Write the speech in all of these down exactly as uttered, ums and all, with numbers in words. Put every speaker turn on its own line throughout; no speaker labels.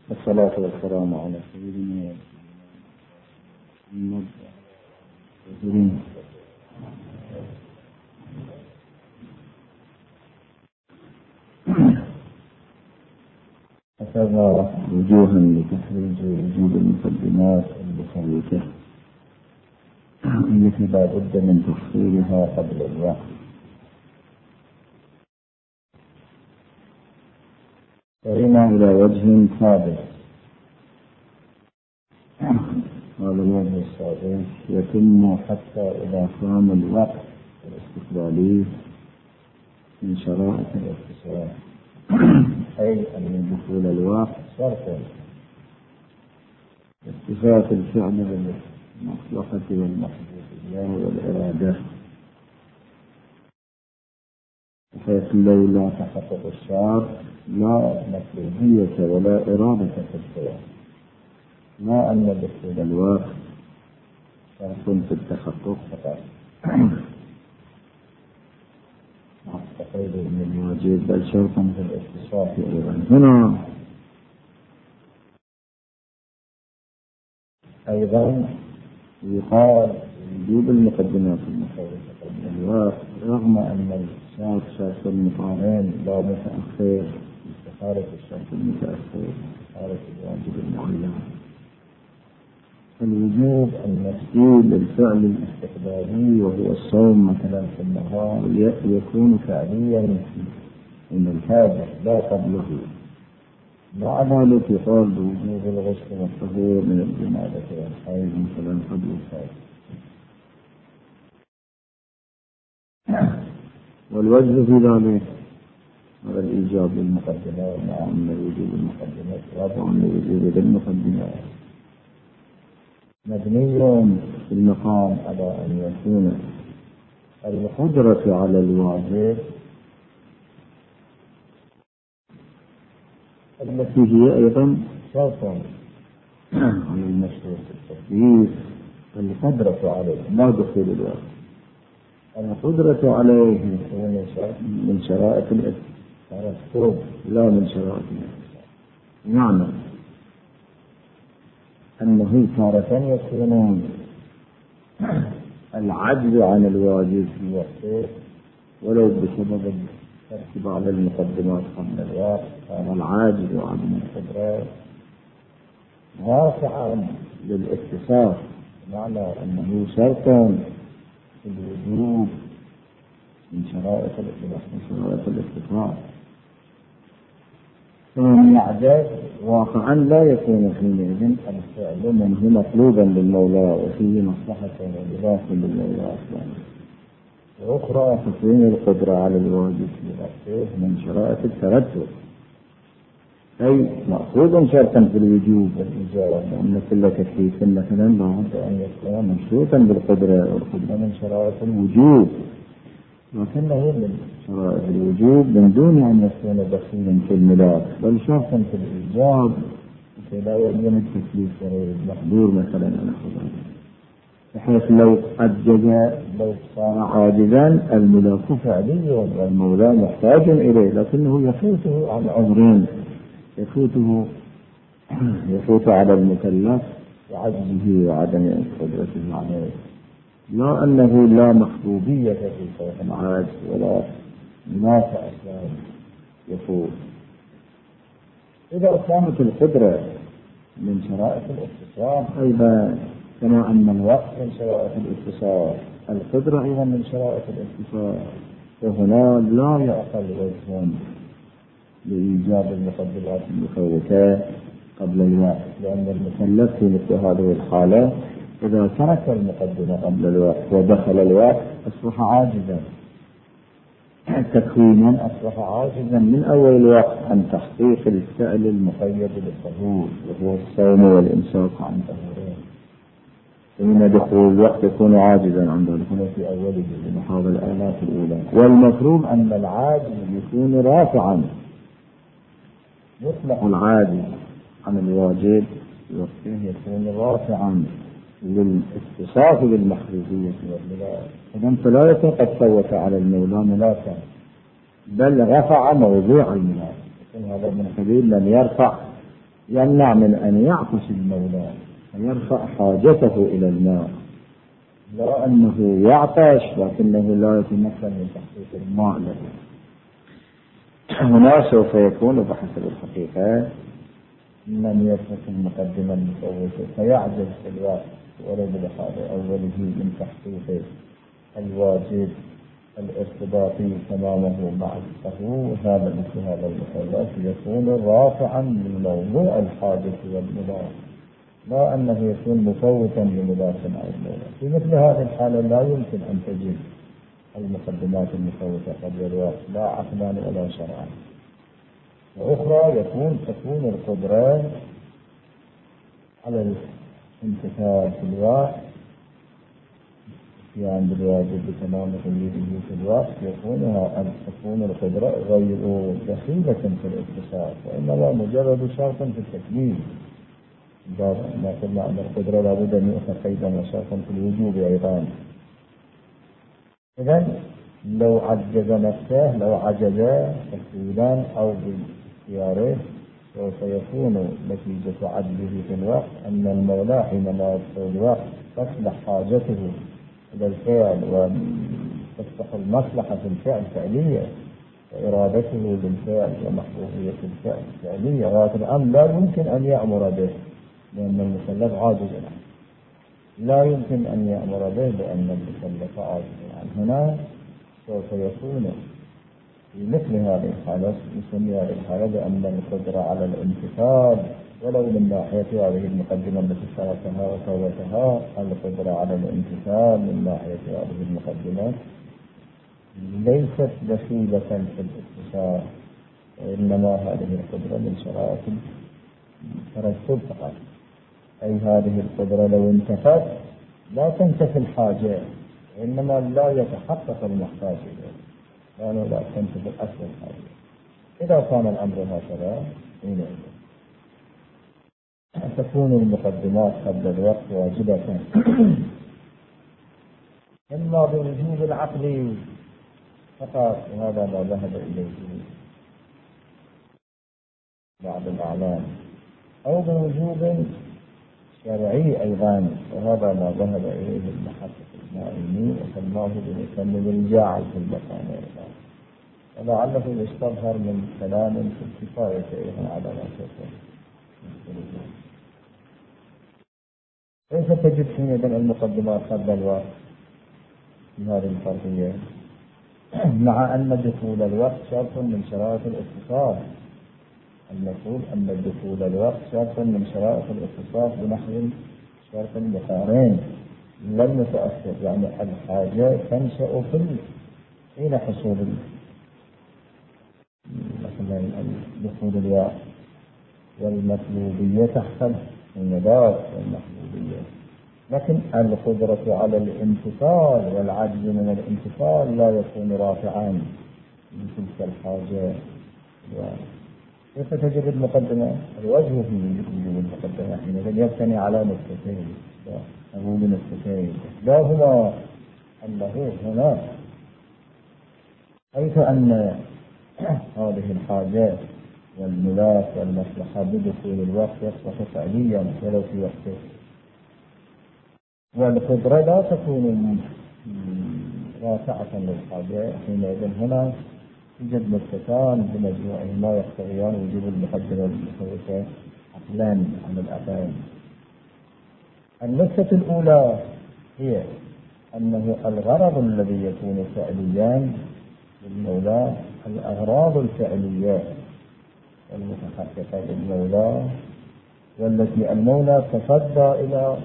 والصلاة والسلام على سيدنا محمد وسلم. أخذنا وجوها لتخريج وجود المقدمات المفوتة التي لا بد من تفصيلها قبل الوقت، فإنا إلى وجه سابق. هذا الوجه السابق يتم حتى إذا كان الوقت الاستقبالي من شرائط الاتصال، أي أن دخول الوقت شرط اتفاق الفعل بالمصلحة والمحبوبية والإرادة، بحيث لو لا تحقق الشرط لا مطلوبية ولا إرادة في الفعل، ما أن دخول الوقت شرط في التحقق فقط أعتقد من الواجب بل شرطا في الاتصاف أيضا. هنا أيضا يقال وجوب المقدمات المفوتة قبل الوقت، رغم أن الشرط شرط المقارن لا متأخر استخارة الشرط المتأخر استخارة الواجب المعين. الوجوب المسؤول للفعل الاستقبالي وهو الصوم مثلا في النهار يكون فعليا من الحاجة لا قبله، مع ذلك يقال بوجوب الغسل والطهور من الجنابة والحيض مثلا قبل الحيض. والوجه في ذلك هذا الإيجاب للمقدمات، مع أن وجوب المقدمات رابع أن وجوب المقدمات مبني في المقام على أن يكون القدرة على الواجب التي هي أيضا شرط على المشروع في التكليف، القدرة عليه ما دخول الوقت، القدرة عليه من شرائط الترتب لا من شرائط الاتصال. معنى أنه تارة يكون العجز عن الواجب في وقته ولو بسبب الترتيب على المقدمات قبل الوقت، كان العاجز عن القدرة رافعا للاتصال، معنى أنه شرط في الوجوب من شرائط الاتصال. فمن يعجز واقعا لا يكون حينئذ الفعل منه مطلوبا للمولى وفيه مصلحة وإضافة للمولى أصلا. وأخرى تكون القدرة على الواجب في وقته من شرائط الترتب، أي مأخوذ شرطا في الوجوب والإجابة، لأن كل تكليف مثلا لا بد أن يكون مشروطا بالقدرة، والقدرة من شرائط الوجوب، لكنه من شرائط الوجوب من دون أن يكون دخيلا في الملاك، بل شرطا في الإيجاب فلا يؤمن التكليف غير المقدور مثلا على خبره، بحيث لو عجز لو صار عاجزا الملاك فعلي والمولى محتاج إليه، لكنه يفوته عن عذرين، يفوته يفوت على المكلف وعجزه وعدم قدرته عليه، لا أنه لا محبوبية في صوت العاجز ولا منافع أسباب يفوت. إذا كانت القدرة من شرائط الاتصال أيضا كما أن الوقت من شرائط الاتصال، القدرة أيضا من شرائط الاتصال، وهنا لا يعقل وجه لإيجاب المقدمات المفوتة قبل الوقت، لأن المكلف في مثل هذه الحالة إذا ترك المقدمة قبل الوقت ودخل الوقت أصبح عاجزا تكوينا، أصبح عاجزا من أول الوقت عن تحقيق الفعل المقيد بالطهور وهو الصوم والإمساك عن طهورين، فمن دخول الوقت يكون عاجزا عن ذلك في أوله بمحاضر الآلات الأولى. والمفروض أن العاجز يكون رافعا، يطلق العاجز عن الواجب في وقته يكون رافعا للاتصاف بالمحبوبية والملاك، إذن فلا يكون قد فوت على المولى ملاكا بل رفع موضوع الملاك، هذا من قبيل لم يرفع يمنع من أن يعطش المولى ويرفع حاجته إلى الماء، لا أنه يعطش لكنه لا يتمكن من تحقيق الماء له. هنا سوف يكون بحسب الحقيقة من يترك المقدمة المفوتة فيعجز في الوقت ولو بلحاظ أوله من تحقيق الواجب الارتباطي تمامه معرفته، هذا مثل هذا المثلث يكون رافعا للموضوع الحادث والمضاف، لا أنه يكون مفوتا لمضاف أو المولى. في مثل هذه الحالة لا يمكن أن تجد المقدمات المفوتة قبل الوقت لا عقلا ولا شرعا. وأخرى يكون تكون القدرة على الامتثال في الوقت يعني بالواجب بتمام تمييزه في الوقت، يكون أن تكون القدرة غير دخيلة في الاتصال وإنما مجرد شرط في التكليف. ما قلنا أن القدرة لابد أن يؤخذ قيدا وشرطا في الوجوب أيضا. إذن لو عجز نفسه لو عجز تفصيلا أو باختياره سوف يكون نتيجة عجزه في الوقت أن المولى حينما يدخل الوقت تصلح حاجته إلى الفعل وتفتح المصلحة في الفعل فعلية وإرادته للفعل ومحبوبية الفعل فعلية، ولكن الأمر لا يمكن أن يأمر به لأن المكلف عاجز عنه، لا يمكن أن يأمر به لأن المكلف عاجز عنه. هنا سوف يكون في مثل هذه الحالة نسمي هذه الحالة بأن القدرة على الامتثال ولو من ناحية هذه المقدمة التي سبقها وفوتها، القدرة على الامتثال من ناحية هذه المقدمة ليست دخيلة في الاتصال، وإنما هذه القدرة من شرائط الترتب فقط. أي هذه القدرة لو انتفت لا تنتفي الحاجة وإنما لا يتحقق المحتاج إليه لأنه لا تنتفي الأصل الحاجة. إذا كان الأمر هكذا حينئذ تكون المقدمات قبل الوقت واجبة إما بوجوب العقل فقط، وهذا ما ذهب إليه بعض الأعلام، أو بوجوب شرعي أيضا، وهذا ما ذهب إليه المحقق الإسماعيلي وسماه بمسمى الجاعل في المكان أيضا، ولعله يستظهر من كلام في الكفاية أيضا على ما تقول. كيف تجد حينئذ المقدمات قبل الوقت في هذه الفرضية مع أن دخول الوقت شرط من شرائط الاتصال؟ المفروض أن دخول الوقت شرط من شرائط الاتصال بنحو شرط بخارين لم يتأثر، يعني الحاجة تنشأ في حين حصول مثلا دخول الوقت، والمطلوبية تحصل النداء والمحبوبية، لكن القدرة على الامتثال والعجز من الامتثال لا يكون رافعا من تلك الحاجة. كيف تجد المقدمة؟ الوجه في وجود المقدمة حينئذ يبتني على نقطتين أقول نقطتين، إحداهما أنه هنا حيث أن هذه الحاجات والملاك والمصلحة بدخول الوقت يصبح فعليا ولو في وقته، والقدرة لا تكون رافعة للحاجة، حينئذ هنا يوجد نقطتان بمجموعهما يقتضيان وجوب المقدمة المفوتة عقلا عن الأقل. النقطة الأولى هي أنه الغرض الذي يكون فعليا للمولى الأغراض الفعلية المتحققة للمولى والتي المولى تصدى إلى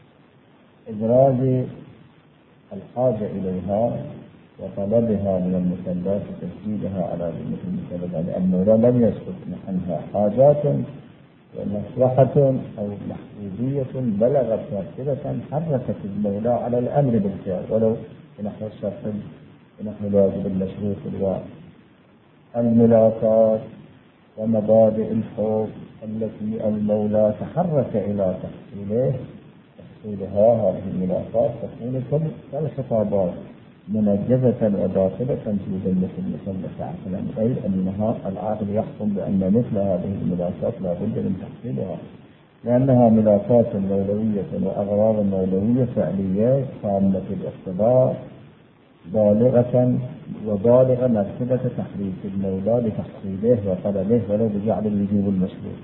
إبراز الحاجة إليها وطلبها من المكلف وتسديدها على ذمة المكلف، يعني المولى لم يسكت عنها حاجات ومصلحة أو محبوبية بلغت مرتبة حركت المولى على الأمر بالفعل ولو بنحو الشرط بنحو الواجب المشروط الواجب. الملاكات ومبادئ الحب التي المولى تحرك إلى تحصيله تحصيلها هذه الملاكات تكون كالخطابات منجزة وداخلة في ذمة المكلف عقلا، أي أنها العقل يحكم بأن مثل هذه الملاكات لا بد من تحصيلها، لأنها ملاكات مولوية وأغراض مولوية فعليات تامة الاقتضاء بالغة وبالغة مرتبة تحريك المولى لتحصيله وطلبه ولو بجعل الوجوب المشروع.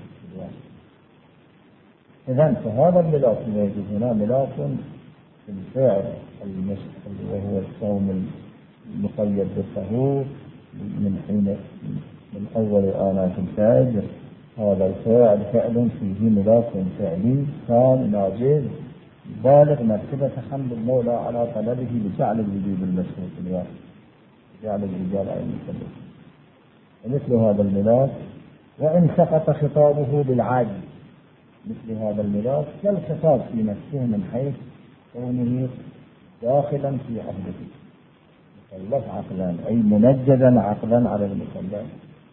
إذن فهذا الملاك الموجود هنا ملاك في الفعل المشروع وهو الصوم المقيد بالطهور من حين من أول آنات الفجر. هذا الفعل فعل فيه ملاك فعلي كان ناجز بالغ مرتبة حمل المولى على طلبه بجعل الوجوب المشروع في الواقع، جعل الرجال على المكلف. ومثل هذا الملاك وإن سقط خطابه بالعجز، مثل هذا الملاك كالخطاب في نفسه من حيث كونه داخلا في عهده مكلف عقلا، أي منجزا عقلا على المكلف.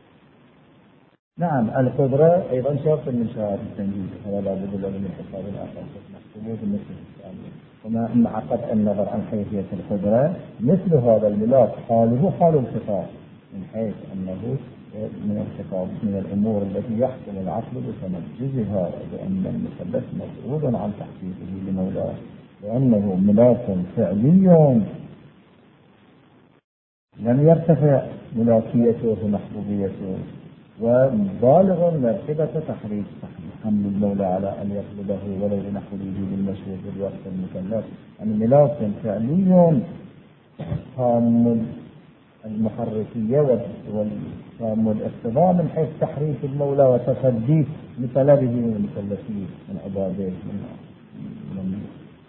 نعم القدرة أيضا شرط من شرائط التنجيز، فلا بد له من حساب الآخر محسوبه بالنسبة للثانية. وما مع قطع النظر عن حيثية القدرة مثل هذا الملاك حاله حال الخطاب من حيث أنه من الخطاب من الأمور التي يحكم العقل بتنجزها، لأن المكلف مسؤول عن تحقيقه لمولاه، لأنه ملاك فعلي لم يرتفع ملاكيته ومحبوبيته وبالغ مرتبة تحريك حمل المولى على أن يطلبه ولو بنحو الوجوب المشروع في الوقت المكلف. الملاك فعلي تام المحركية وتام الاقتضاء من حيث تحريك المولى وتصديه لطلبه من المكلفين من عباده من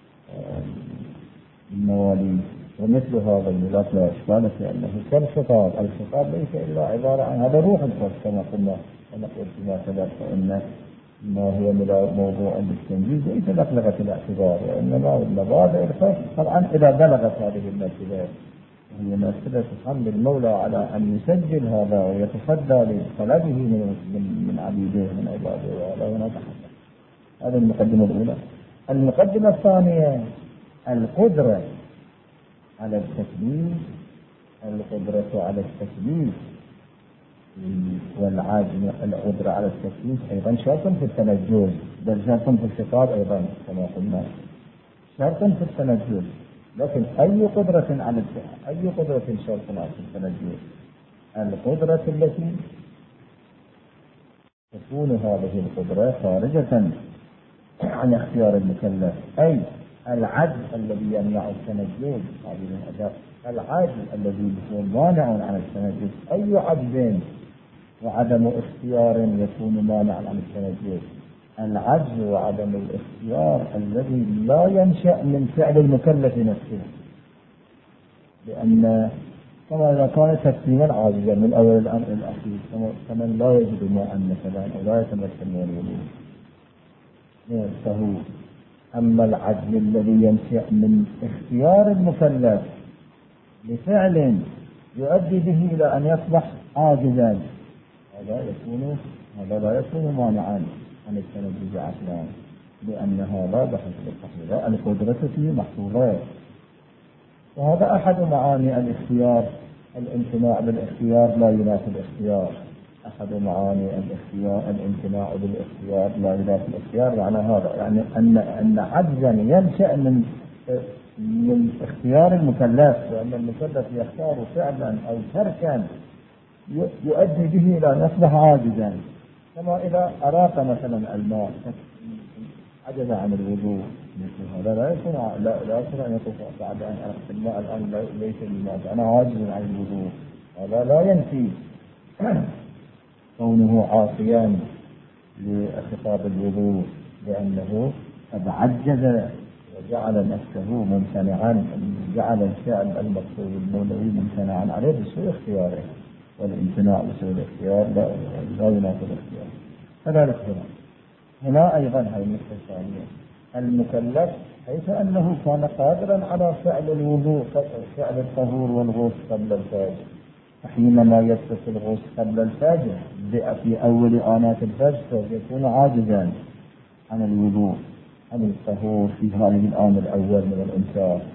المواليد. ومثل هذا الملاك لا إشكال في أنه كالخطاب، الخطاب ليس إلا عبارة عن هذا روح الخطاب كما قلنا ونقول فيما سبق، فإن ما هو موضوع للتنجيز ليس لغة الاعتبار، وإنما المبادئ الخطاب طبعا إذا بلغت هذه المرتبة هي مرتبة حمل المولى على أن يسجل هذا ويتصدى لطلبه من من عبيده من عباده، وهذا هنا تحدث. هذه المقدمة الأولى. المقدمة الثانية القدرة على التكليف، القدرة على التكليف والعاجز القدرة على التكليف أيضا شرط في التنجز، بل شرط في الخطاب أيضا كما قلنا شرط في التنجز. لكن أي قدرة على أي قدرة شرط في التنجز؟ القدرة التي تكون هذه القدرة خارجة عن اختيار المكلف، أي العجز الذي يمنع التنجز، هذه الأداة العجز الذي هو مانع عن التنجز. أي عجز وعدم اختيار يكون مانعا عن التنجز؟ العجز وعدم الاختيار الذي لا ينشأ من فعل المكلف نفسه، لأن كما إذا كان تكليما عاجزا من أول الأمر الأخير كمن لا يجد ماء مثلا أو لا يتمكن من الوضوء فهو. أما العجز الذي ينشأ من اختيار المكلف لفعل يؤدي به إلى أن يصبح عاجزا، هذا يكون هذا لا يكون مانعا عن التنجز عقلا، لأن هذا بحث التحرير القدرة فيه محفوظة. وهذا أحد معاني الاختيار. الامتناع بالاختيار لا ينافي الاختيار. أحد معاني الاختيار الامتناع بالاختيار لا ينافي الاختيار. معنى هذا يعني أن أن عجزا ينشأ من من اختيار المكلف، وأن المكلف يختار فعلا أو تركا يؤدي به إلى أن يصبح عاجزا. كما إذا أراق مثلا الماء عجز عن الوضوء، هذا لا يكون لا لا يمكن أن يكون بعد أن أرقت الماء الآن ليس الماء أنا عاجز عن الوضوء، هذا لا ينفي كونه عاصيا لخطاب الوضوء، لأنه قد عجز وجعل نفسه ممتنعا، جعل الفعل المقصود المولوي ممتنعا عليه بسوء اختياره، والامتناع بسوء الاختيار لا, لا ينافي الاختيار. كذلك هنا هنا أيضا هذه النقطة الثانية، المكلف حيث أنه كان قادرا على فعل الوضوء فعل الطهور والغسل قبل الفجر، حينما يسقط الغسل قبل الفجر في أول آنات الفجر يكون عاجزا عن الوضوء عن الطهور في هذه الآن الأول من الإمساك،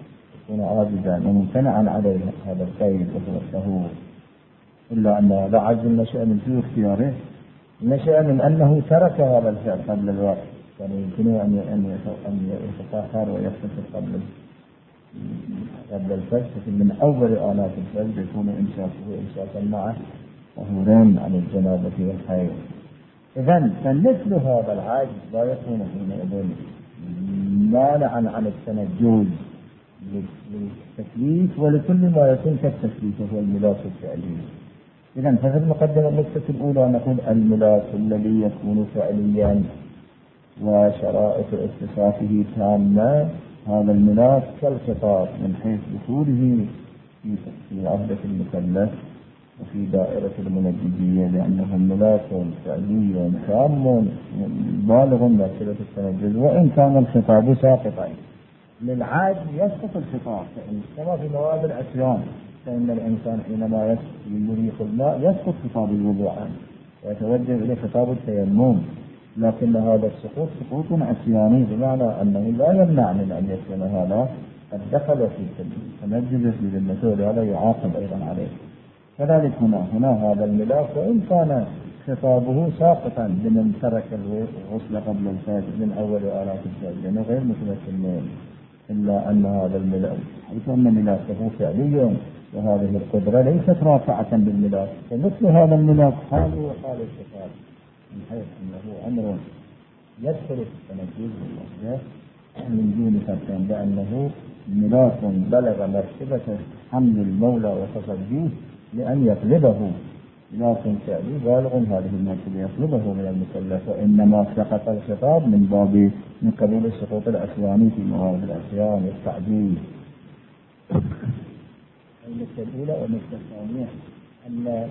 يكون عاجزا وممتنعا عليه هذا القيد وهو الشهور، إلا أن هذا عجز نشأ من في اختياره، نشأ من أنه ترك هذا الفعل قبل الوقت، يعني يمكنه أن أن يتطهر ويغتسل قبل قبل الفجر، لكن من أول آلات الفجر يكون إمساكه إمساكا معه طهورين عن الجنابة والحيض. إذن فمثل هذا العاجز لا يكون حينئذ مانعا عن التنجز للتكليف ولكل ما يكون كالتكليف وهو الملاك الفعلي. إذن ففي المقدمة النقطة الأولى نقول الملاك الذي يكون فعليا وشرائط اختصاصه تامة، هذا الملاك كالخطاب من حيث دخوله في عهدة المكلف وفي دائرة المنجزية، لأنه ملاك فعلي تام بالغ مرتبة التنجز، وإن كان الخطاب ساقطا للعاجز يسقط الخطاب، كما في مواد العصيان، فإن الإنسان حينما يريق الماء يسقط خطاب الوضوء عنه ويتوجه إلى خطاب التيمم، لكن هذا السقوط سقوط عصياني، بمعنى أنه لا يمنع من أن يكون هذا قد دخل في التنجز في ذمته، هذا يعاقب أيضا عليه. كذلك هنا هنا هذا الملاك وإن كان خطابه ساقطا لمن ترك الغسل قبل الفجر من أول آلات الفجر، لأنه غير متمكن، إلا أن هذا الملاك حيث أن ملاكه فعلي وهذه القدرة ليست رافعة بالملاك، فمثل هذا الملاك حاله وحال الخطاب من حيث أنه أمر يدخل في التنجز والوحدة من دون فرق، لأنه ملاك بلغ مرتبة حمل المولى وتصديه لأن يطلبه، لكن فعلي بالغ هذه المرتبة يطلبه من المكلف، وإنما سقط الخطاب من باب من قبيل السقوط العصياني في مواد العصيان والتعديل. النقطة الأولى والنقطة الثانية أن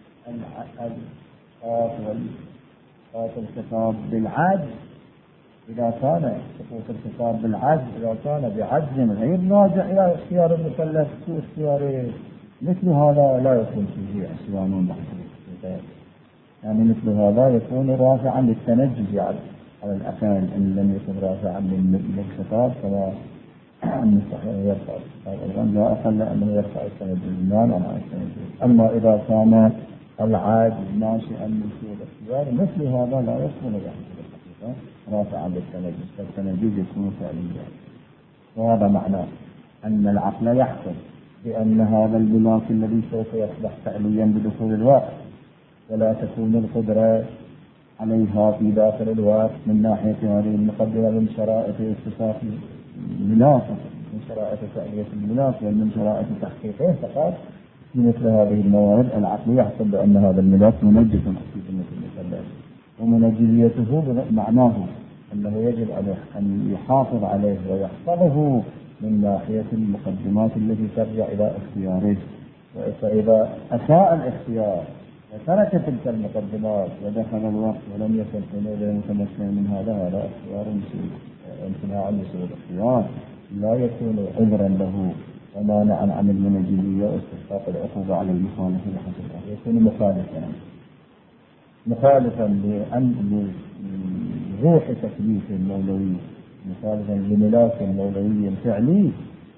سقوط الخطاب بالعجز إذا كان سقوط الخطاب بالعجز إذا كان بعجز غير راجع إلى اختيار المكلف في اختياره، مثل هذا لا يكون فيه عصيان بحث، يعني مثل هذا يكون رافعا للتنجز على الأقل، إن لم يكن رافعا للخطاب كما المستحيل يرفع الخطاب، لا أقل أنه يرفع التنجز لا عن التنجز. أما إذا كان العاجز ناشئا من سوء الاختيار مثل هذا لا يكون بحث رافعا للتنجز، فالتنجز يكون فعليا. وهذا معنى أن العقل يحكم بأن هذا الملاك الذي سوف يصبح فعليا بدخول الوقت ولا تكون القدرة عليها في داخل الوقت من ناحية هذه المقدمة من شرائط اختصاص الملاك، من شرائط فعلية الملاك ومن شرائط تحقيقه فقط مثل هذه الموارد، العقل يحكم بأن هذا الملاك منجز في ذمة المكلف، ومنجزيته معناه أنه يجب أن يحافظ عليه ويحفظه من ناحية المقدمات التي ترجع إلى اختياره. فإذا أساء الاختيار وترك تلك المقدمات ودخل الوقت ولم يكن حينئذ متمكن من هذا هذا اختيار امتناع عن سوء الاختيار، لا يكون عذرا له ومانعا عن المنجزية واستحقاق العقوبة على المخالفة بحسب يكون مخالفا مخالفا لروح تكليف المولوي، مخالفا لملاك مولوي فعلي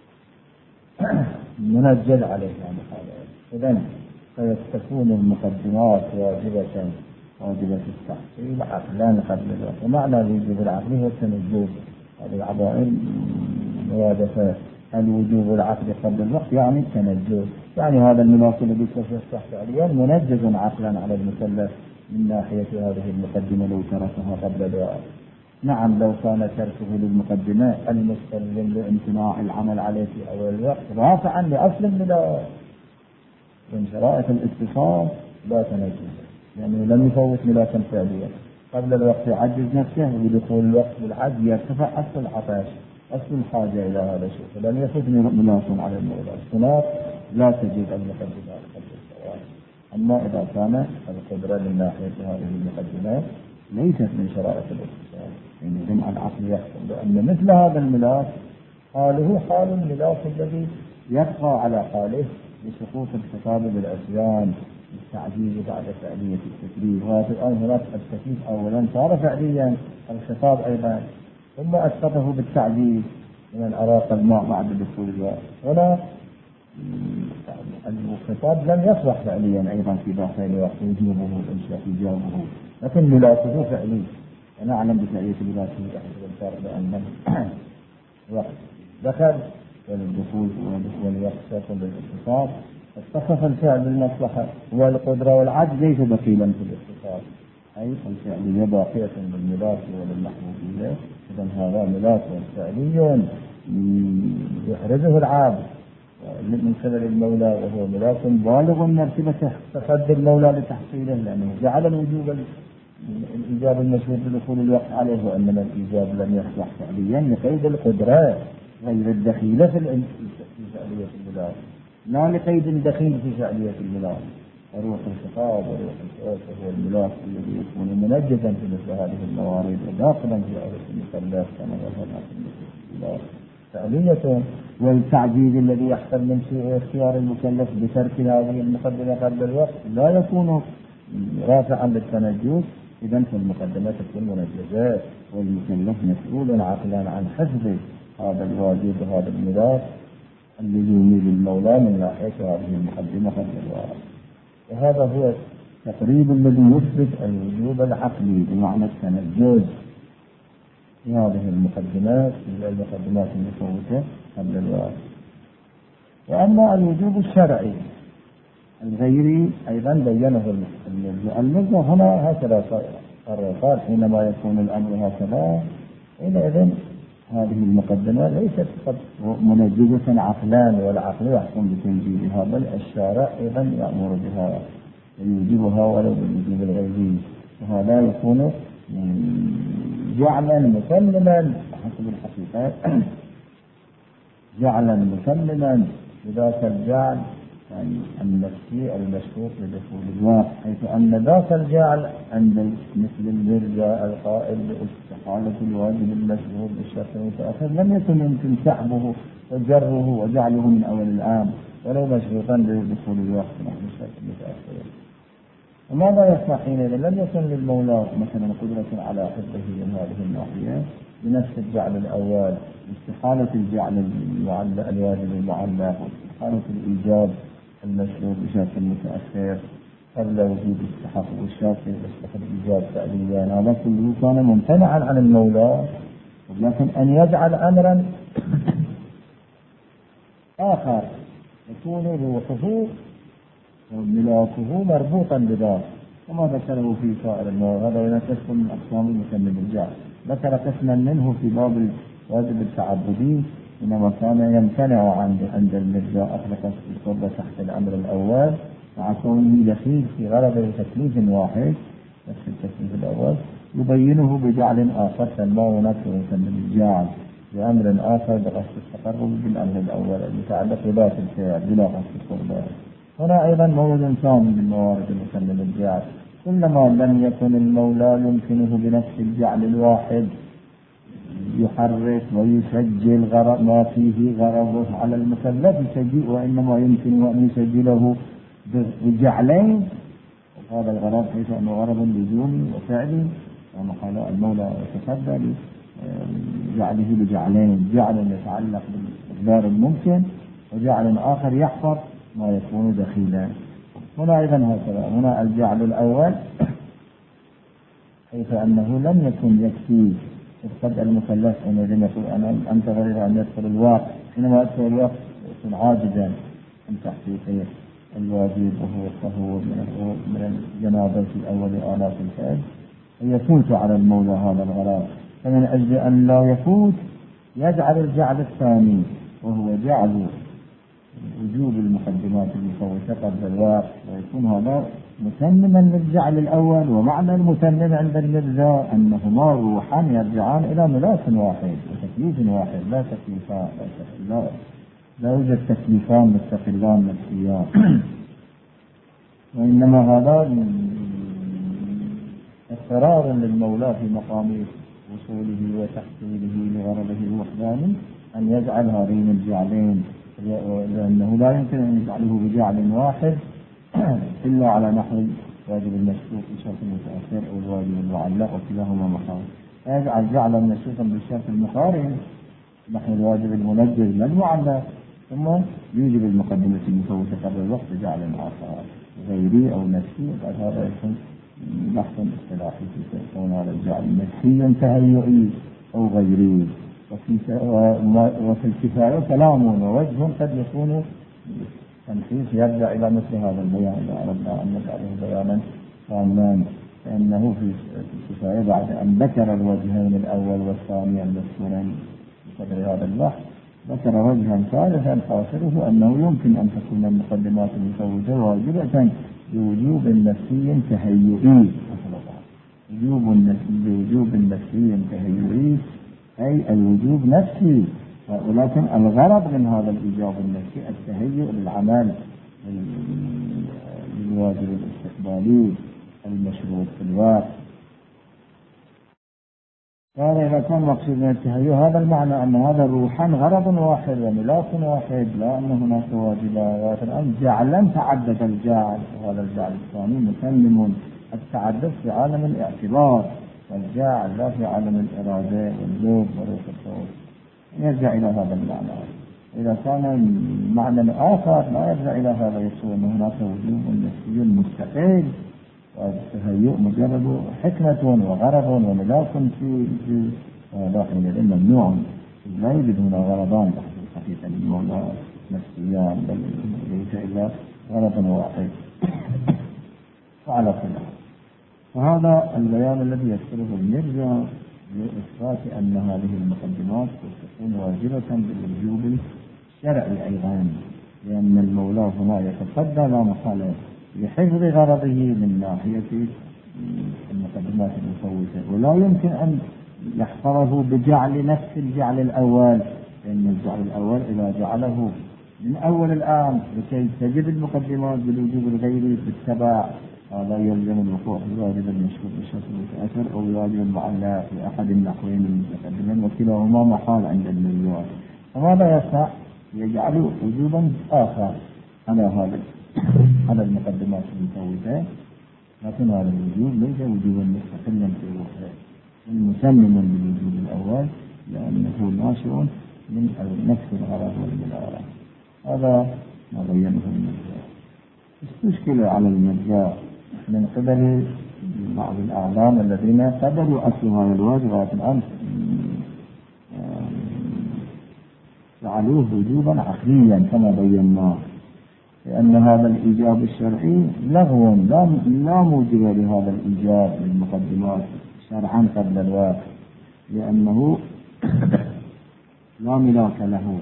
منجل عليه مخالفة. إذن فيتكون المقدمات واجبة واجبة التحصيل عقلا قبل الوقت، ومعنى الوجوب العقلي هو التنجز، هذه العبائر مرادفة الوجوب العقلي قبل الوقت يعني التنجز، يعني هذا الملاك الذي سوف يصبح فعليا منجز عقلا على المكلف من ناحية هذه المقدمة لو تركها قبل الوقت. نعم لو كان تركه للمقدمة المستلزم لامتناع العمل عليه في أول الوقت رافعا لأصل الملاك من شرائط الاتصال لا تنجز، يعني لم يفوت ملاكا فعليا قبل الوقت يعجز نفسه ودخول الوقت بالعجز يرتفع أصل العطش أصل الحاجة إلى هذا الشيء، فلم يفوت ملاك على المولى، هناك لا تجد المقدمات قبل الزواج. أما إذا كان القدرة من ناحية هذه المقدمات ليست من شرائط الاتصال، يعني جمع العقل يحكم بأن مثل هذا الملاك حاله حال الملاك الذي يبقى على حاله بسقوط الخطاب بالعصيان التعجيز بعد فعلية التكليف. وهذا الآن هناك التكليف أولا صار فعليا الخطاب أيضا ثم أسقطه بالتعجيز، لمن أراق الماء بعد دخول الوقت. هنا الخطاب لم يصبح فعليا أيضا في داخل الوقت وجوبه الإنشاء إيجابه، لكن ملاكه فعلي. ونعلم بفعلية ملاكه تحت الفرق بأن الوقت دخل والدخول والوقت سيكون بالاختصاص. اتصف الفعل بالمصلحة والقدرة والعجز ليس دخيلا في الاختصاص، أي الفعلية باقية بالملاك وللمحبوبية. إذا هذا ملاك فعلي يحرزه العابد من قبل المولى، وهو ملاك بالغ مرتبة تقدر المولى لتحصيله، لأنه جعل الوجوب الإيجاب المشهور بدخول الوقت عليه، وإنما الإيجاب لم يصبح فعليا لقيد القدرة غير الدخيلة في فعلية الملاك، لا لقيد دخيل في فعلية الملاك. روح الخطاب وروح الصوت وهو الملاك الذي يكون منجزا في مثل هذه الموارد وداخلا في آية المثلث كما ذكرنا في المثلث فعلية. والتعجيز الذي يحصل من اختيار المكلف بترك هذه المقدمة قبل الوقت لا يكون رافعا للتنجس، إذا فالمقدمات تكون منجزات، والمكلف مسؤول عقلا عن حفظ هذا الواجب وهذا الملاك اللزومي للمولى من ناحية هذه المقدمة قبل الوقت. وهذا هو التقريب الذي يثبت الوجوب العقلي بمعنى التنجز في هذه المقدمات المقدمات المفوتة قبل الوقت. وأما الوجوب الشرعي الغيري أيضا بينه المؤلف، وهنا هكذا قال حينما يكون الأمر هكذا حينئذ هذه المقدمة ليست قد منجزة عقلان، والعقل يحكم بتنجيزها، بل الشارع أيضا يأمر بها ويوجبها ولو بالوجوب الغيري، وهذا يكون جعلا مسلما حسب الحقيقة جعلا مسلما بذاك الجعل يعني النفسي المشروط لدخول الوقت، حيث أن ذاك الجعل عند مثل المرجع القائل باستحالة الواجب المشروط بالشرط المتأخر لم يكن يمكن سحبه وجره وجعله من أول العام ولو مشروطا بدخول الوقت نحن الشرط المتأخر. وماذا يصنع حينئذ؟ لم يكن للمولى مثلا قدرة على حفظه من هذه الناحية بنفس الجعل الأول، استحالة الجعل الواجب المعلق، واستحالة الإيجاب المشروط بشرط المتأخر قبل وجود التحقق الشرطي واستحالة الإيجاب فعليا. هذا كله كان ممتنعا عن المولى، لكن أن يجعل أمرا آخر يكون روحه وملاكه مربوطا بذلك، وما ذكره في سائر المواد. هذا ينقسم من أقسام المسمى بالجعل. ذكر قسما منه في باب الواجب التعبدي، إنما كان يمتنع عند عند المرجع أخلق القرب تحت الأمر الأول مع كونه دخيل في غرض تكليف واحد نفس التكليف الأول، يبينه بجعل آخر سماه نفسه يسمى بالجعل بأمر آخر بقصد التقرب بالأمر الأول المتعلق بذات الفعل بلا قصد القرب. هنا أيضا مورد ثاني من موارد المسمى بالجعل، كلما لم يكن المولى يمكنه بنفس الجعل الواحد يحرك ويسجل غرض ما فيه غرضه على المكلف يسجل، وإنما يمكن أن يسجله بجعلين، وهذا الغرض حيث أنه غرض لزومي وفعلي، ومحال المولى يتفضل جعله بجعلين، جعل يتعلق بالإقدار الممكن وجعل آخر يحفظ ما يكون دخيلا. هنا أيضا هكذا، هنا الجعل الأول حيث أنه لم يكن يكفي قد المكلف أن يجب يقول أنا أنتظر أن يدخل الوقت، حينما يدخل الوقت يكون عاجزا عن تحقيق الواجب وهو الطهور من الجنابة في أول آلاف الفعل، ويفوت على المولى هذا الغرض. فمن أجل أن لا يفوت يجعل الجعل الثاني وهو جعل وجوب المقدمات المفوتة قبل الوقت، ويكون هذا متمما للجعل الأول. ومعنى المتمم عند المرجع أنهما روحان يرجعان إلى ملاك واحد وتكليف واحد، لا تكليفان لا, لا يوجد تكليفان مستقلان نفسيان، وإنما هذا اضطرار للمولى في مقام وصوله وتحصيله لغرضه الوحداني أن يجعل هذين الجعلين، لأنه لا يمكن أن يجعله بجعل واحد إلا على نحو واجب المشروط بشرط المتأخر أو الواجب المعلق وكلاهما محال، فيجعل جعلا مشروطا بالشرط المقارن نحو الواجب المنجز مجموعة، ثم يوجب المقدمة المفوتة قبل الوقت بجعل آخر غيري أو نفسي. هذا يكون بحث اصطلاحي في كون هذا الجعل نفسي تهيئي أو غيري. وفي الكفاية كلام ووجه قد يكون تنحيف يرجع إلى مثل هذا البيان إذا أردنا أن نجعله بيانا تاما، فإنه في الكفاية بعد أن ذكر الوجهين الأول والثاني المذكورين بقدر هذا البحث ذكر وجها ثالثا خاصره أنه يمكن أن تكون المقدمات المفوتة واجبة بوجوب نفسي تهيئي. وجوب بوجوب نفسي تهيئي أي الوجوب نفسي، ولكن الغرض من هذا الإيجاب النفسي التهيؤ للعمل للواجب الاستقبالي المشروط في الوقت. قال إذا كان مقصود من التهيؤ هذا المعنى أن هذا روحا غرض واحد وملاك واحد، لا أن هناك واجبات. الآن جعلا تعدد الجعل، وهذا الجعل الثاني مسلم التعدد في عالم الاعتبار، والجعل لا في عالم الإرادة واللوب وروح الصوت. يرجع إلى هذا المعنى. إذا كان معنى آخر لا يرجع إلى هذا، يقول أن هناك وجوب نفسي مستقل والتهيؤ مجرد حكمة وغرض وملاك في في هذا حينئذ ممنوع. لا يوجد هنا غرضان حقيقة للمولى نفسيان، بل ليس إلا غرض واحد. وعلى كل حال فهذا البيان الذي يذكره المرجع لإثبات أن هذه المقدمات تكون واجبة بالوجوب الشرعي أيضا، لأن المولى هنا يتصدى لا محالة لحفظ غرضه من ناحية المقدمات المفوتة، ولا يمكن أن يحفظه بجعل نفس الجعل الأول، لأن الجعل الأول إذا جعله من أول الآن لكي تجب المقدمات بالوجوب الغيري في التبع هذا يلزم الوقوع في الواجب المشروط بالشرط المتأثر أو الواجب المعلق في أحد النحوين المتقدمين، وكلاهما محال عند المليون. فماذا يصنع؟ يجعل وجوبا آخر على هذا على المقدمات المفوتة، لكن هذا الوجوب ليس وجوبا مستقلا في روحه، مسلما بالوجوب الأول لأنه ناشئ من نفس الغرض والملاءة. هذا ما بينه المرجع. استشكل على المرجع من قبل بعض الأعلام الذين قبلوا أصل هذا الواجب الآن جعلوه وجوبا عقليا كما بينا، لأن هذا الإيجاب الشرعي لغو لا لا موجب لهذا الإيجاب للمقدمات شرعا قبل الوقت، لأنه لا ملاك له،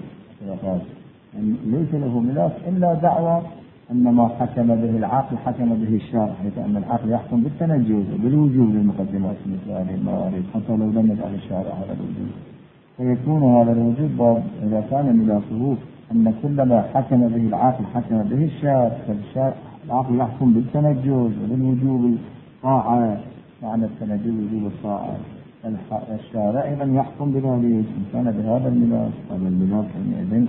ليس له ملاك إلا دعوة أن ما حكم به العقل حكم به الشرع، حيث أن العقل يحكم بالتنجز وبالوجوب للمقدمات مثل هذه الموارد حتى لو لم يجعل الشارع هذا الوجوب. فيكون هذا الوجوب إذا كان ملاكه أن كل ما حكم به العقل حكم به الشرع، فالعقل يحكم بالتنجز وبالوجوب الطاعة، معنى التنجز وجوب الطاعة. الشارع أيضا يحكم بذلك إن كان بهذا الملاك. هذا الملاك حينئذ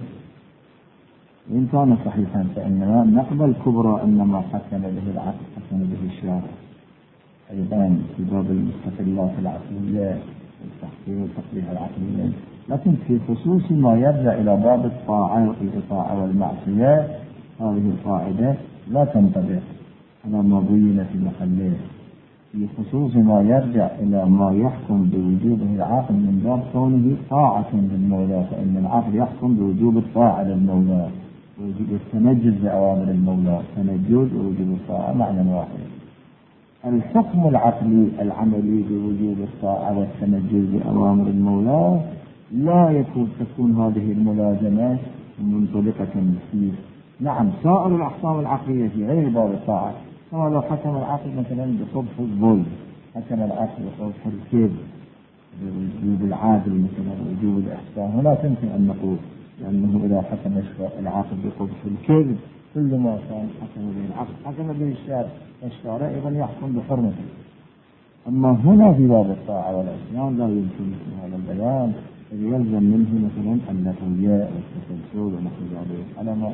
إن كان صحيحا فإننا نقبل كبرى أن ما حكم به العقل حكم به الشارع أيضا في باب المستقلات العقلية والتحقيق والتقبيح العقلية، لكن في خصوص ما يرجع إلى باب الطاعة والإطاعة والمعصية هذه القاعدة لا تنطبق على ما بين في محله. في خصوص ما يرجع إلى ما يحكم بوجوبه العقل من باب كونه طاعة للمولى، فإن العقل يحكم بوجوب الطاعة للمولى ووجوب التنجز بأوامر المولى، تنجز ووجوب الطاعة معنى واحد. الحكم العقلي العملي بوجوب الطاعة والتنجز بأوامر المولى لا يكون تكون هذه الملازمة منطلقة فيه. نعم سائر الأحكام العقلية في غير باب الطاعة، كما لو حكم العقل مثلا بقبح الظلم، حكم العقل بقبح الكذب، بوجوب العادل مثلا وجوب الإحسان، هنا يمكن أن نقول لأنه إذا حكم العقل بقبح الكذب كل ما كان حكم به العقل حكم به الشارع، الشارع أيضا يحكم بحرمته. أما هنا في باب الطاعة والعصيان لا يمكن هذا البيان، إذ يلزم منه مثلا النفوية والتسلسل ونحو ذلك على ما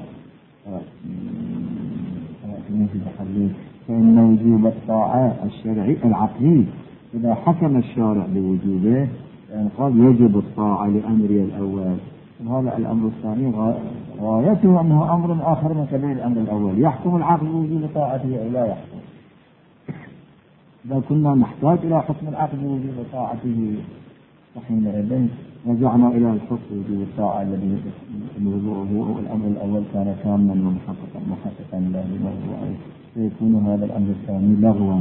في تحليل. فإن وجوب الطاعة الشرعي العقلي إذا حكم الشارع بوجوبه يعني قال يجب الطاعة لأمري الأول، وهذا الأمر الثاني غايته أنه أمر آخر من كبير الأمر الأول، يحكم العقل بوجوب طاعته أو لا يحكم. إذا كنا نحتاج إلى حكم العقل بوجوب طاعته فحينئذ رجعنا إلى الحكم بوجوب الطاعة الذي موضوعه الأمر الأول كان تاما ومحققا محققا له بموضوعه، فيكون هذا الأمر الثاني لغوا.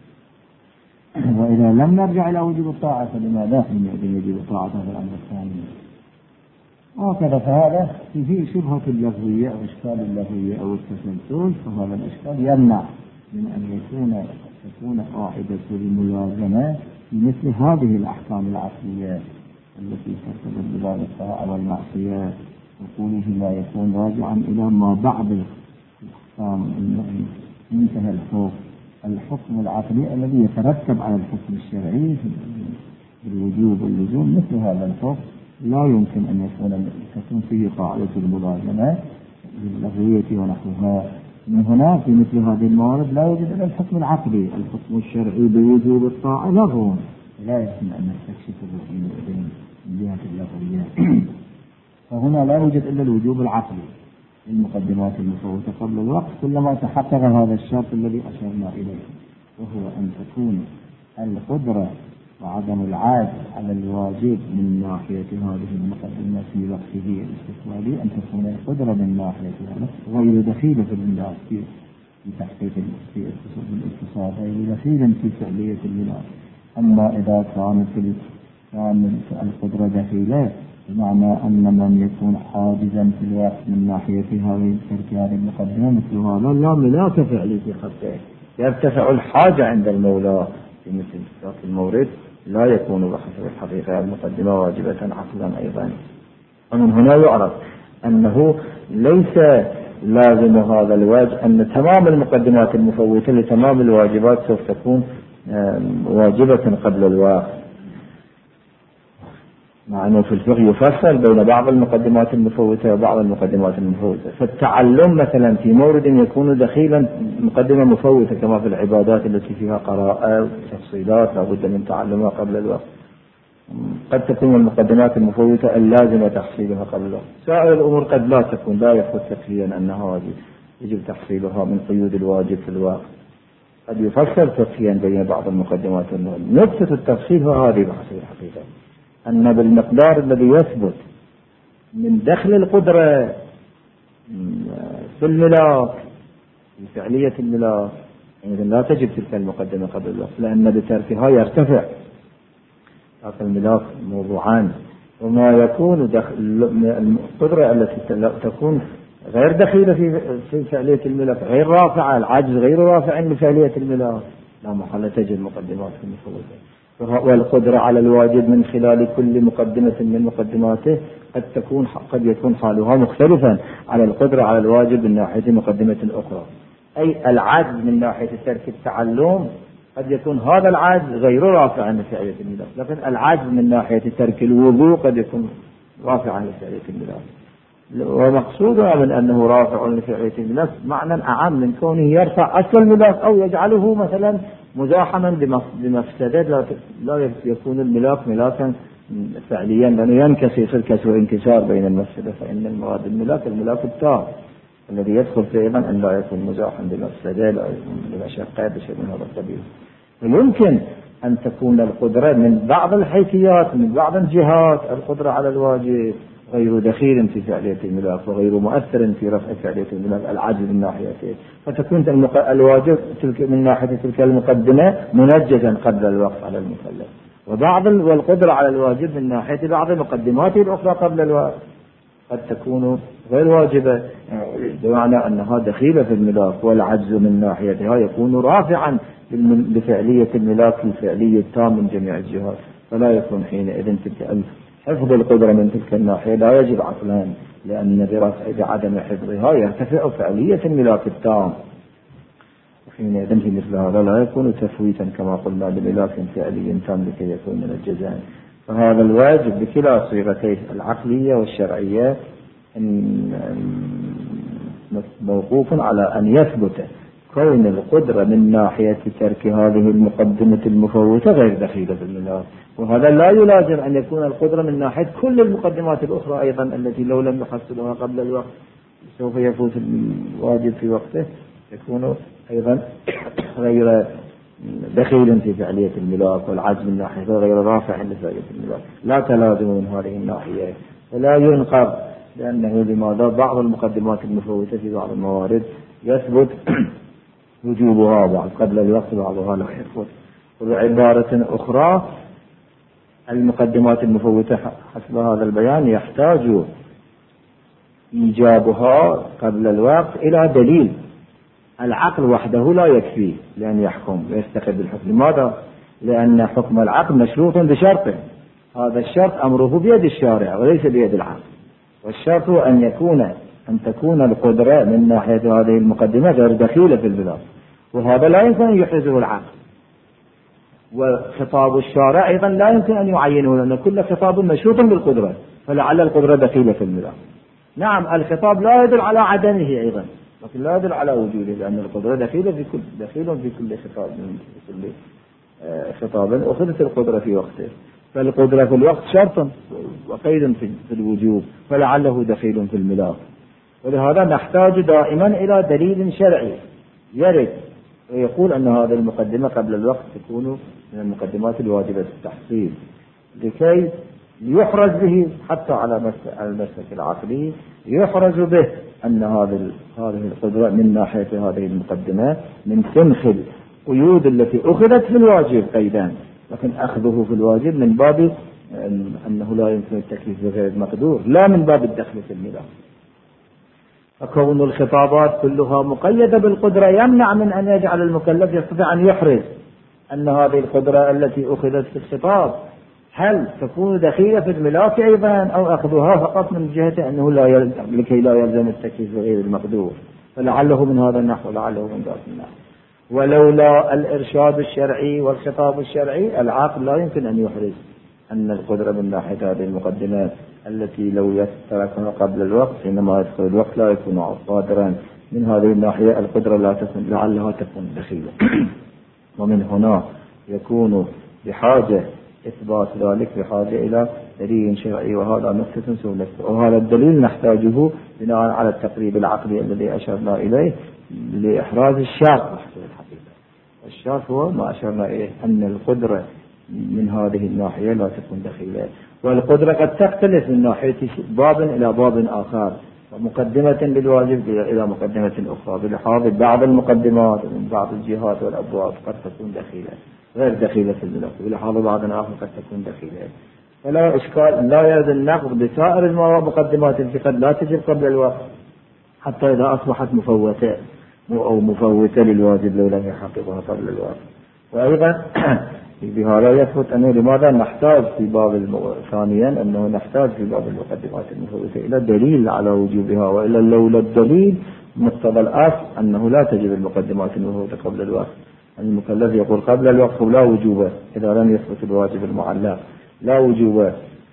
وإذا لم نرجع إلى وجوب الطاعة فلماذا حينئذ يجب طاعة هذا الأمر الثاني؟ وكذا فهذا فيه شبهة اللغوية أو إشكال اللغوية أو التسلسل، فهذا الإشكال يمنع من أن يكون تكون قاعدة الملازمة في مثل هذه الأحكام العقلية التي ترتبط بباب الطاعة والمعصية، وقوله لا يكون راجعا إلى ما بعد الأحكام انتهى الحكم الحكم العقلي الذي يترتب على الحكم الشرعي بالوجوب واللزوم. مثل هذا الحكم لا يمكن أن يكون تكون فيه قاعدة الملازمة باللغوية ونحوها. من هنا في مثل هذه الموارد لا يوجد إلا الحكم العقلي، الحكم الشرعي بوجوب الطاعة لغو، لا يمكن أن نستكشفه من جهة اللغوية. فهنا لا يوجد إلا الوجوب العقلي المقدمات المفوتة قبل الوقت كلما تحقق هذا الشرط الذي أشرنا إليه، وهو أن تكون القدرة وعدم العاجز على الواجب من ناحية هذه المقدمة في وقته الاستقلالي، أن تكون القدرة من ناحية غير دخيلة في الملاك في تحقيق في الاتصال، غير دخيلا في فعلية الملاك. أما إذا كانت كانت القدرة دخيلة بمعنى أن من يكون حاجزا في الوقت من ناحية هذه ترك هذه المقدمة مثل هذا لا ملاك فعلي في حقه، يرتفع الحاجة عند المولى في مثل ذاك المورد، لا يكون بحسب الحقيقة المقدمة واجبة عقلا أيضا. ومن هنا يعرف أنه ليس لازم هذا الواجب أن تمام المقدمات المفوتة لتمام الواجبات سوف تكون واجبة قبل الوقت، مع أنه في الفقه يفصل بين بعض المقدمات المفوتة وبعض المقدمات المفوتة. فالتعلم مثلا في مورد يكون دخيلا مقدمة مفوتة كما في العبادات التي فيها قراءة وتفصيلات لابد من تعلمها قبل الوقت، قد تكون المقدمات المفوتة اللازمة تحصيلها قبل الوقت. سائر الأمور قد لا تكون، لا يثبت فقهيا أنها واجب يجب تحصيلها من قيود الواجب في الواقع، قد يفصل فقهيا بين بعض المقدمات المفوتة. نقطة التفصيل هو هذه بحسب الحقيقة، أن بالمقدار الذي يثبت من دخل القدرة في الملاك في فعلية الملاك إذا لا تجب تلك المقدمة قبل الوقت، لأن بتركها يرتفع هذا الملاك موضوعان. وما يكون دخل القدرة التي تكون غير دخيلة في في فعلية الملاك غير رافعة، العجز غير رافع لفعلية الملاك، لا محل تجد مقدمات في المفوتة. والقدرة على الواجب من خلال كل مقدمة من مقدماته قد تكون قد يكون حالها مختلفا على القدرة على الواجب من ناحية مقدمة أخرى. أي العجز من ناحية ترك التعلم قد يكون هذا العجز غير رافعا لفعلية الملاك، لكن العجز من ناحية ترك الوضوء قد يكون رافعا لفعلية الملاك. ومقصودها من أنه رافع لفعلية الملاك معنى أعم من كونه يرفع أصل الملاك أو يجعله مثلا مزاحما بمفسدة لا يكون الملاك ملاكا فعليا، لأنه ينكسر يصير كسر انكسار بين المفسدة. فإن المراد الملاك الملاك التام الذي يدخل في أيضا أن لا يكون مزاحا بمفسدة لا يكون بمشقة بشيء من هذا القبيل. ويمكن أن تكون القدرة من بعض الحيثيات من بعض الجهات القدرة على الواجب غير دخيل في فعلية الملاك وغير مؤثر في رفع فعلية الملاك، العجز من ناحيته، فتكون الواجب من ناحية تلك المقدمة منجزا قبل الوقت على المكلف، وبعض والقدرة على الواجب من ناحية بعض المقدمات الأخرى قبل الوقت قد تكون غير واجبة، بمعنى أنها دخيلة في الملاك، والعجز من ناحيتها يكون رافعا لفعلية الملاك الفعلية التام من جميع الجهات، فلا يكون حينئذ تلك حفظ القدرة من تلك الناحية لا يجب عقلا، لأن برفع بعدم حفظها يرتفع فعلية الملاك التام، وحينئذ في مثل هذا لا يكون تفويتا كما قلنا لملاك فعلي تام لكي يكون من الجزاء. فهذا الواجب بكلا صيغتيه العقلية والشرعية موقوف على أن يثبت كون القدرة من ناحية ترك هذه المقدمة المفوتة غير دخيلة في الملاك، وهذا لا يلازم أن يكون القدرة من ناحية كل المقدمات الأخرى أيضا التي لو لم يحصلها قبل الوقت سوف يفوت الواجب في وقته، يكون أيضا غير دخيل في فعلية الملاك، والعجز من ناحية غير رافع لفعلية الملاك، لا تلازم من هذه الناحية، ولا ينقض، لأنه لماذا بعض المقدمات المفوتة في بعض الموارد يثبت وجوبها بعض قبل الوقت بعضها لا يثبت. وبعبارة أخرى المقدمات المفوتة حسب هذا البيان يحتاج إيجابها قبل الوقت إلى دليل، العقل وحده لا يكفي لأن يحكم ويستقر بالحكم. لماذا؟ لأن حكم العقل مشروط بشرط، هذا الشرط أمره بيد الشارع وليس بيد العقل، والشرط أن يكون أن تكون القدرة من ناحية هذه المقدمة غير دخيلة في البلاد، وهذا لا يمكن أن يحرزه العقل، وخطاب الشارع أيضا لا يمكن أن يعينه، لأن كل خطاب مشروط بالقدرة، فلعل القدرة دخيلة في البلاد. نعم الخطاب لا يدل على عدمه أيضا، لكن لا يدل على وجوده، لأن القدرة دخيلة في كل دخيل في كل خطاب من كل خطاب أخذت القدرة في وقته، فالقدرة في الوقت شرط وقيد في الوجوب، فلعله دخيل في الملاك. ولهذا نحتاج دائما إلى دليل شرعي يرد ويقول أن هذه المقدمة قبل الوقت تكون من المقدمات الواجبة التحصيل، لكي يحرز به حتى على المسلك العقلي، يحرز به أن هذه هذه القدرة من ناحية هذه المقدمة من سنخ القيود التي أخذت في الواجب قيدان، لكن أخذه في الواجب من باب أنه لا يمكن التكليف بغير المقدور، لا من باب الدخل في الملاك. فكون الخطابات كلها مقيدة بالقدرة يمنع من أن يجعل المكلف يستطيع أن يحرز أن هذه القدرة التي أخذت في الخطاب هل تكون دخيلة في الملاك أيضا، أو أخذها فقط من جهة أنه لا يلزم لكي لا يلزم التكليف بغير المقدور، فلعله من هذا النحو ولعله من ذاك النحو. ولولا الإرشاد الشرعي والخطاب الشرعي العاقل لا يمكن أن يحرز أن القدرة من ناحية هذه المقدمات التي لو يتركها قبل الوقت حينما يدخل الوقت لا يكون قادرا. من هذه الناحية القدرة لا تكون لعلها تكون دخيلة. ومن هنا يكون بحاجة إثبات ذلك بحاجة إلى دليل شرعي، وهذا نقطة سولته، وهذا الدليل نحتاجه بناء على التقريب العقلي الذي أشرنا إليه لإحراز الشرط محصول الحقيقة. الشرط هو ما أشرنا إليه أن القدرة من هذه الناحية لا تكون دخيلة، والقدرة قد تختلف من ناحية باب إلى باب آخر، ومقدمة للواجب إلى مقدمة أخرى، بلحاظ بعض المقدمات من بعض الجهات والأبواب قد تكون دخيلة غير دخيلة في الملك، بلحاظ بعض آخر قد تكون دخيلة. فلا إشكال لا يرد النقض بسائر المقدمات التي قد لا تجب قبل الوقت حتى إذا أصبحت مفوتة أو مفوتة للواجب لو لم يحققها قبل الوقت. وأيضا بهذا يثبت أنه لماذا نحتاج في باب ثانيا أنه نحتاج في باب المقدمات المفوتة إلى دليل على وجوبها، وإلا لولا الدليل مقتضى الأصل أنه لا تجب المقدمات المفوتة قبل الوقت. المكلف يقول قبل الوقت لا وجوب إذا لم يثبت الواجب المعلق، لا وجوب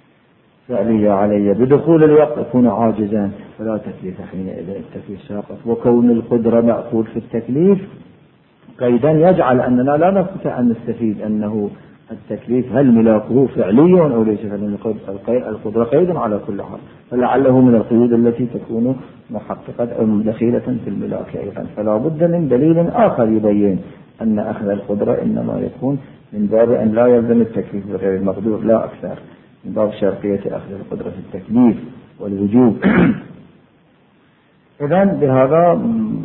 فعلي علي، بدخول الوقت يكون عاجزا فلا تكليف حينئذ، التكليف ساقط. وكون القدرة مأخوذ في التكليف قيدا يجعل أننا لا نستطيع أن نستفيد أنه التكليف هل ملاكه فعلي أو ليس فعلي، القدرة قيد على كل حال، فلعله من القيود التي تكون محققة أو دخيلة في الملاك أيضا. فلا بد من دليل آخر يبين أن أخذ القدرة إنما يكون من باب أن لا يلزم التكليف بغير المقدور لا أكثر، من باب شرطية أخذ القدرة في التكليف والوجوب. إذن بهذا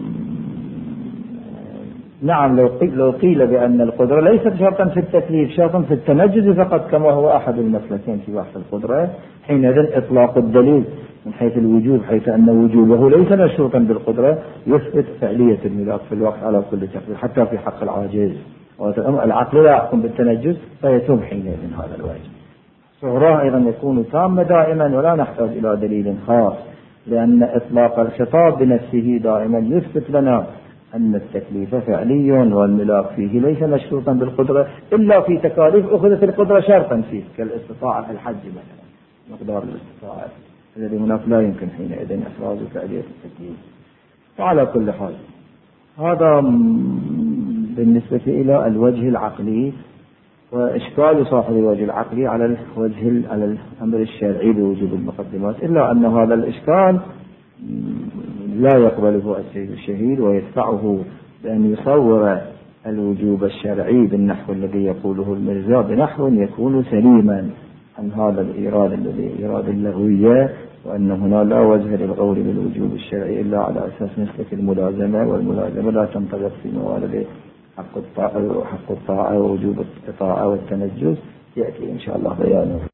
نعم لو قيل, لو قيل بأن القدرة ليست شرطا في التكليف، شرطا في التنجز فقط كما هو أحد المسلكين في بحث القدرة، حينئذ إطلاق الدليل من حيث الوجوب حيث أن وجوبه ليس مشروطا بالقدرة يثبت فعلية الملاك في الوقت على كل تقدير حتى في حق العاجز، العقل لا يحكم بالتنجز فيتم حينئذ هذا الواجب. صغراه أيضا يكون تام دائما ولا نحتاج إلى دليل خاص، لأن إطلاق الخطاب بنفسه دائما يثبت لنا أن التكليف فعلي والملاك فيه ليس مشروطا بالقدرة إلا في تكاليف أخذت القدرة شرطا فيه كالاستطاعة في الحج مثلا، مقدار الاستطاعة الذي هناك لا يمكن حينئذ إخراج فعلية التكليف. وعلى كل حال هذا بالنسبة إلى الوجه العقلي، وإشكال صاحب الوجه العقلي على الوجه على الأمر الشرعي بوجوب المقدمات، إلا أن هذا الإشكال لا يقبله السيد الشهيد، ويدفعه بأن يصور الوجوب الشرعي بالنحو الذي يقوله المرزا بنحو يكون سليما عن هذا الإيراد الذي إيراد اللغوية، وأن هنا لا وجه للقول بالوجوب الشرعي إلا على أساس نسبة الملازمة، والملازمة لا تنطبق في موارد حق الطاعة وحق الطاعة ووجوب الطاعة والتنجس، يأتي إن شاء الله بيانه.